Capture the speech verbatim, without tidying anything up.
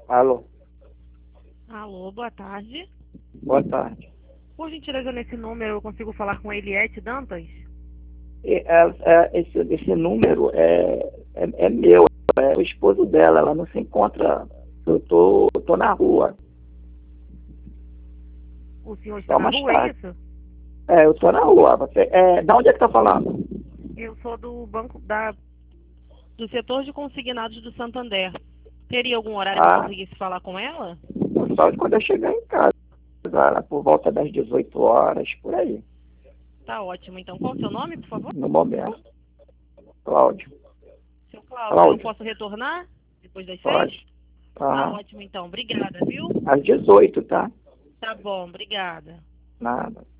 Alô, Alô, boa tarde. boa tarde. Por gentileza, nesse número eu consigo falar com Eliette Dantas? E, é, é, esse, esse número é, é, é meu, é o esposo dela, ela não se encontra. Eu tô, tô na rua, O senhor está só na mais rua, é tarde. isso? É, eu tô na rua. Você, é, da onde é que tá falando? Eu sou do banco da, do setor de consignados do Santander. Teria algum horário que eu Ah, conseguisse falar com ela? só quando eu chegar em casa, lá por volta das dezoito horas, por aí, Tá ótimo. Então, qual o seu nome, por favor? no momento. Cláudio. Seu Cláudio, eu não Cláudio, posso retornar depois das seis? pode? Tá Aham. ótimo, então. Obrigada, viu? Às dezoito, tá? Tá bom, obrigada. Nada.